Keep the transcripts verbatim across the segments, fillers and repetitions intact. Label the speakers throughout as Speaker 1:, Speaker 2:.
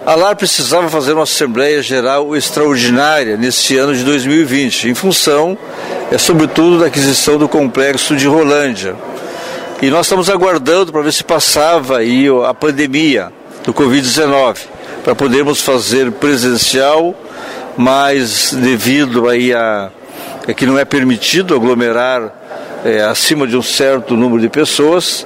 Speaker 1: A LAR precisava fazer uma Assembleia Geral extraordinária neste ano de dois mil e vinte, em função, é, sobretudo, da aquisição do complexo de Rolândia. E nós estamos aguardando para ver se passava aí a pandemia do covid dezenove, para podermos fazer presencial, mas devido aí a, a que não é permitido aglomerar é, acima de um certo número de pessoas,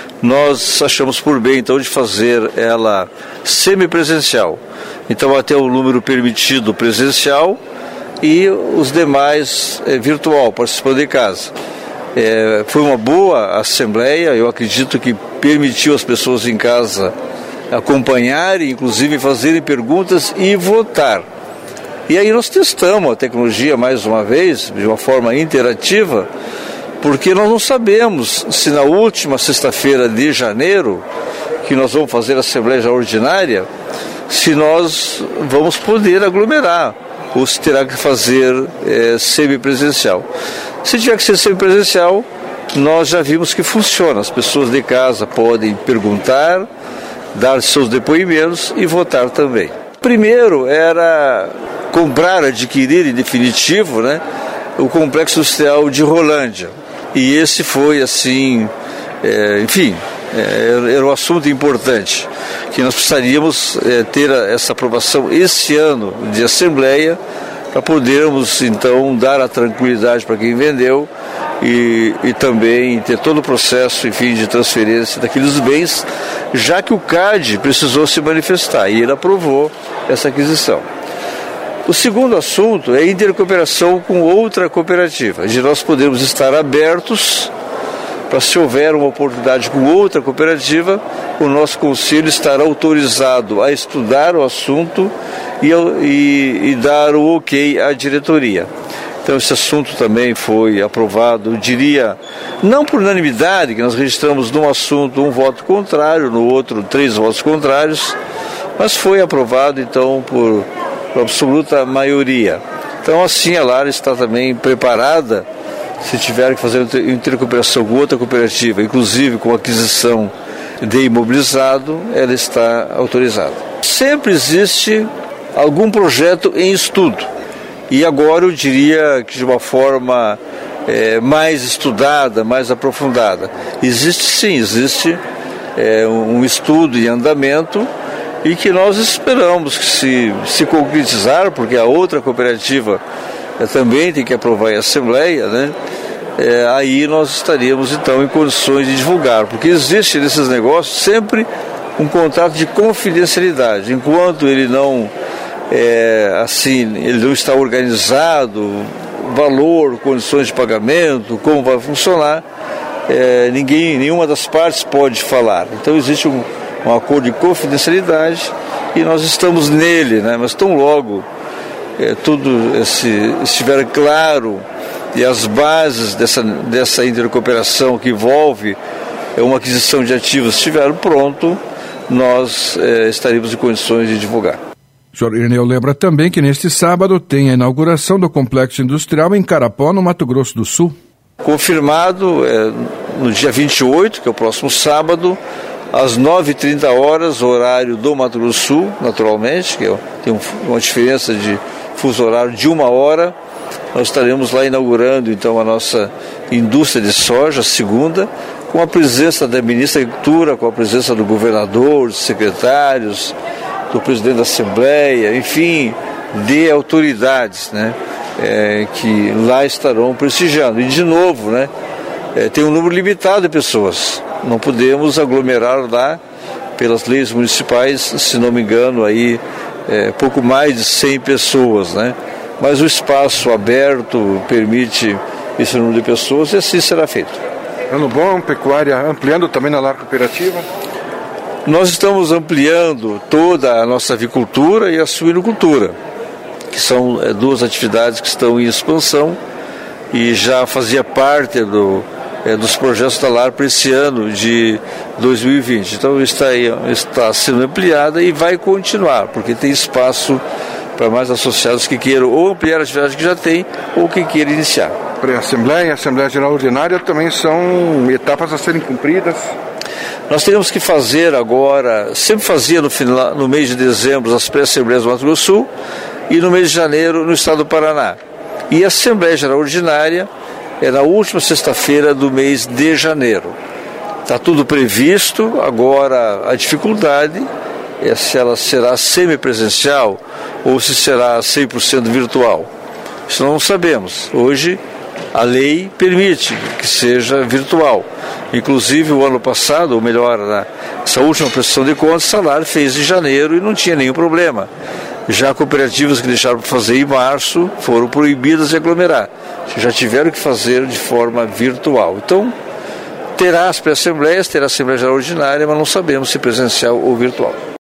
Speaker 1: nós achamos por bem, então, de fazer ela semipresencial. Então, até o número permitido presencial e os demais é, virtual, participando de casa. É, foi uma boa assembleia, eu acredito que permitiu as pessoas em casa acompanharem, inclusive fazerem perguntas e votar. E aí nós testamos a tecnologia mais uma vez, de uma forma interativa, porque nós não sabemos se na última sexta-feira de janeiro, que nós vamos fazer a Assembleia Ordinária, se nós vamos poder aglomerar, ou se terá que fazer é, semipresencial. Se tiver que ser semipresencial, nós já vimos que funciona. As pessoas de casa podem perguntar, dar seus depoimentos e votar também. Primeiro era comprar, adquirir em definitivo, né, o complexo industrial de Rolândia. E esse foi assim, é, enfim, é, era um assunto importante, que nós precisaríamos é, ter essa aprovação esse ano de Assembleia, para podermos então dar a tranquilidade para quem vendeu e, e também ter todo o processo, enfim, de transferência daqueles bens, já que o C A D precisou se manifestar e ele aprovou essa aquisição. O segundo assunto é a intercooperação com outra cooperativa, de nós podermos estar abertos para, se houver uma oportunidade com outra cooperativa, o nosso conselho estará autorizado a estudar o assunto e, e, e dar o ok à diretoria. Então esse assunto também foi aprovado, eu diria, não por unanimidade, que nós registramos num assunto um voto contrário, no outro três votos contrários, mas foi aprovado então por, por absoluta maioria. Então assim a LAR está também preparada, se tiver que fazer intercooperação com outra cooperativa, inclusive com aquisição de imobilizado, ela está autorizada. Sempre existe algum projeto em estudo. E agora eu diria que de uma forma é, mais estudada, mais aprofundada. Existe sim, existe é, um estudo em andamento e que nós esperamos que se, se concretizar, porque a outra cooperativa é, também tem que aprovar em Assembleia, né? É, aí nós estaríamos então em condições de divulgar, porque existe nesses negócios sempre um contrato de confidencialidade, enquanto ele não é, assim, ele não está organizado, valor, condições de pagamento, como vai funcionar, é, ninguém, nenhuma das partes pode falar. Então existe um, um acordo de confidencialidade e nós estamos nele, né? Mas tão logo é, tudo esse, estiver claro e as bases dessa, dessa intercooperação que envolve é, uma aquisição de ativos estiver pronto, nós é, estaremos em condições de divulgar.
Speaker 2: O senhor Irineu lembra também que neste sábado tem a inauguração do Complexo Industrial em Carapó, no Mato Grosso do Sul.
Speaker 1: Confirmado é, no dia vinte e oito, que é o próximo sábado, às nove e trinta horas, horário do Mato Grosso do Sul, naturalmente, que tem uma diferença de fuso horário de uma hora. Nós estaremos lá inaugurando então a nossa indústria de soja, segunda, com a presença da ministra da Agricultura, com a presença do governador, dos secretários, do presidente da Assembleia, enfim, de autoridades, né, é, que lá estarão prestigiando. E de novo, né, é, tem um número limitado de pessoas, não podemos aglomerar lá pelas leis municipais, se não me engano, aí é, pouco mais de cem pessoas, né, mas o espaço aberto permite esse número de pessoas e assim será feito.
Speaker 2: Ano bom, pecuária ampliando também na LAR cooperativa?
Speaker 1: Nós estamos ampliando toda a nossa avicultura e a suinocultura, que são é, duas atividades que estão em expansão e já fazia parte do, é, dos projetos da LAR para esse ano de dois mil e vinte. Então está, está sendo ampliada e vai continuar, porque tem espaço para mais associados que queiram ou ampliar a atividade que já tem ou que queiram iniciar.
Speaker 2: Para a Assembleia, a Assembleia Geral Ordinária também são etapas a serem cumpridas?
Speaker 1: Nós teríamos que fazer agora, sempre fazia no, final, no mês de dezembro as pré-assembleias do Mato Grosso do Sul e no mês de janeiro no estado do Paraná. E a Assembleia Geral Ordinária é na última sexta-feira do mês de janeiro. Está tudo previsto, agora a dificuldade é se ela será semipresencial ou se será cem por cento virtual. Isso não sabemos. Hoje a lei permite que seja virtual. Inclusive o ano passado, ou melhor, essa última prestação de contas, o salário fez em janeiro e não tinha nenhum problema. Já cooperativas que deixaram para fazer em março foram proibidas de aglomerar. Já tiveram que fazer de forma virtual. Então, terá as pré-assembleias, terá a Assembleia Geral Ordinária, mas não sabemos se presencial ou virtual.